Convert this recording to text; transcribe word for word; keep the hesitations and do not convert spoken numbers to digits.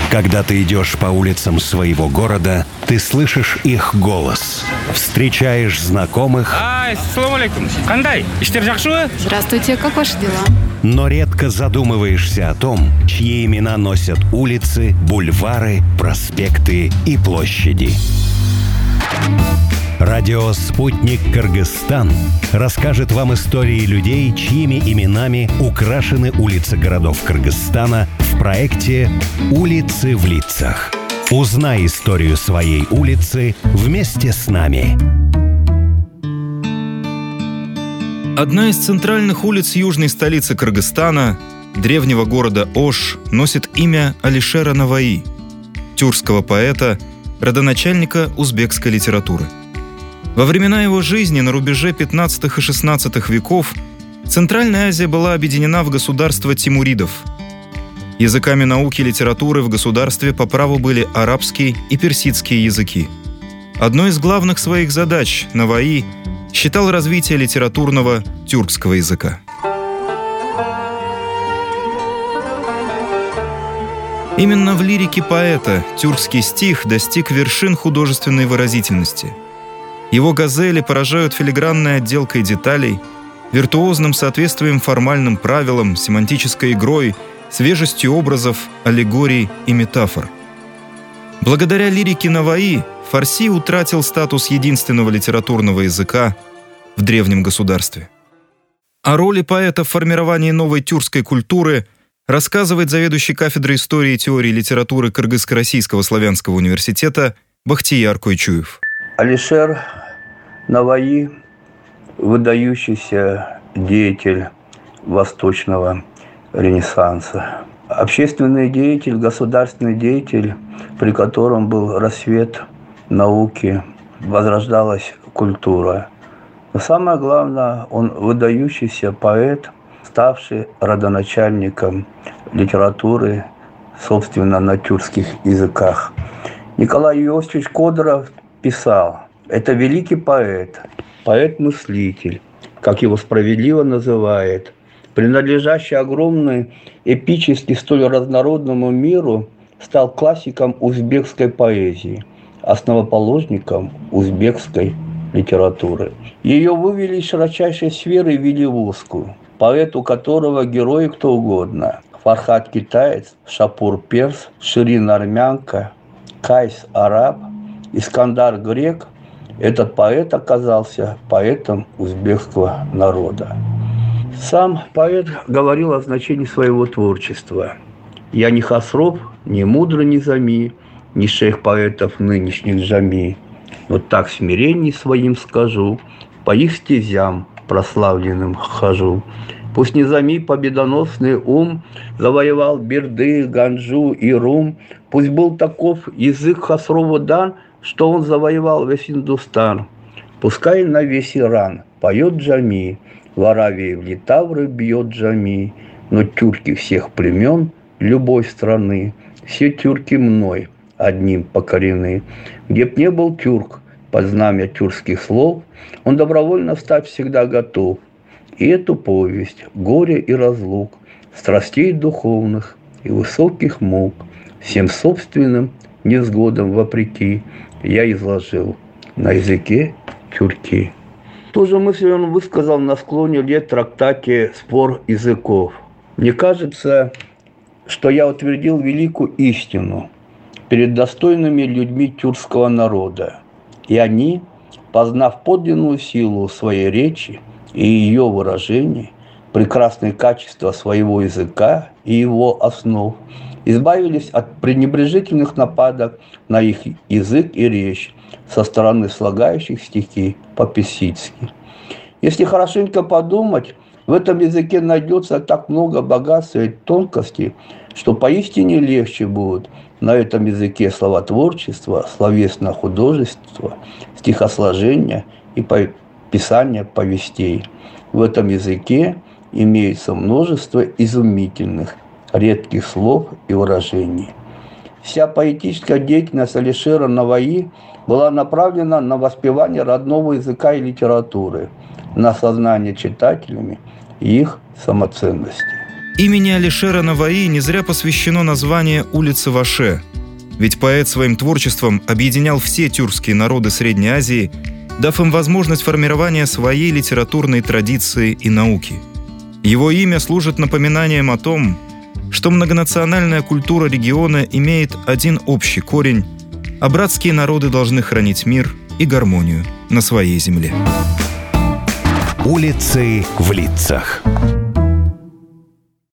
Когда ты идешь по улицам своего города, ты слышишь их голос, встречаешь знакомых. Ай, ассаламу алейкум. Кандай? Иштер жакшыбы? Здравствуйте, как ваши дела? Но редко задумываешься о том, чьи имена носят улицы, бульвары, проспекты и площади. Радио «Спутник Кыргызстан» расскажет вам истории людей, чьими именами украшены улицы городов Кыргызстана в проекте «Улицы в лицах». Узнай историю своей улицы вместе с нами. Одна из центральных улиц южной столицы Кыргызстана, древнего города Ош, носит имя Алишера Наваи, тюркского поэта, родоначальника узбекской литературы. Во времена его жизни на рубеже пятнадцатого и шестнадцатого веков Центральная Азия была объединена в государство тимуридов. Языками науки и литературы в государстве по праву были арабский и персидские языки. Одной из главных своих задач Наваи считал развитие литературного тюркского языка. Именно в лирике поэта тюркский стих достиг вершин художественной выразительности. Его газели поражают филигранной отделкой деталей, виртуозным соответствием формальным правилам, семантической игрой, свежестью образов, аллегорий и метафор. Благодаря лирике Наваи фарси утратил статус единственного литературного языка в древнем государстве. О роли поэта в формировании новой тюркской культуры рассказывает заведующий кафедрой истории и теории литературы Кыргызско-Российского славянского университета Бахтияр Койчуев. Алишер Наваи – выдающийся деятель восточного Ренессанса. Общественный деятель, государственный деятель, при котором был рассвет науки, возрождалась культура. Но самое главное, он выдающийся поэт, ставший родоначальником литературы, собственно, на тюркских языках. Николай Иосифович Кодоров писал: это великий поэт, поэт-мыслитель, как его справедливо называет, принадлежащий огромной эпически столь разнородному миру, стал классиком узбекской поэзии, основоположником узбекской литературы. Ее вывели из широчайшей сферы и ввели в узкую. Поэт, у которого герои кто угодно. Фархад китаец, Шапур перс, Ширин армянка, Кайс араб, Искандар грек. Этот поэт оказался поэтом узбекского народа. Сам поэт говорил о значении своего творчества. «Я не Хасров, не мудрый Низами, не шейх поэтов нынешних джами, но так смиренней своим скажу, по их стезям прославленным хожу. Пусть Низами победоносный ум завоевал Берды, Ганджу и Рум, пусть был таков язык Хасрову дан, что он завоевал весь Индустан. Пускай на весь Иран поет джами, в Аравии в литавры бьет джами, но тюрки всех племен любой страны, все тюрки мной одним покорены. Где б не был тюрк под знамя тюркских слов, он добровольно стать всегда готов. И эту повесть горя и разлук, страстей духовных и высоких мук, всем собственным невзгодам вопреки, я изложил на языке тюрки. Ту же мысль он высказал на склоне лет в трактате «Спор языков». Мне кажется, что я утвердил великую истину перед достойными людьми тюркского народа. И они, познав подлинную силу своей речи и ее выражений, прекрасные качества своего языка и его основ, избавились от пренебрежительных нападок на их язык и речь со стороны слагающих стихи по-персидски. Если хорошенько подумать, в этом языке найдется так много богатства и тонкостей, что поистине легче будет на этом языке словотворчество, словесное художество, стихосложение и писание повестей. В этом языке имеется множество изумительных, редких слов и выражений. Вся поэтическая деятельность Алишера Наваи была направлена на воспевание родного языка и литературы, на сознание читателями их самоценности. Имени Алишера Наваи не зря посвящено название улицы Ваше, ведь поэт своим творчеством объединял все тюркские народы Средней Азии, дав им возможность формирования своей литературной традиции и науки. Его имя служит напоминанием о том, что многонациональная культура региона имеет один общий корень, а братские народы должны хранить мир и гармонию на своей земле. Улицы в лицах.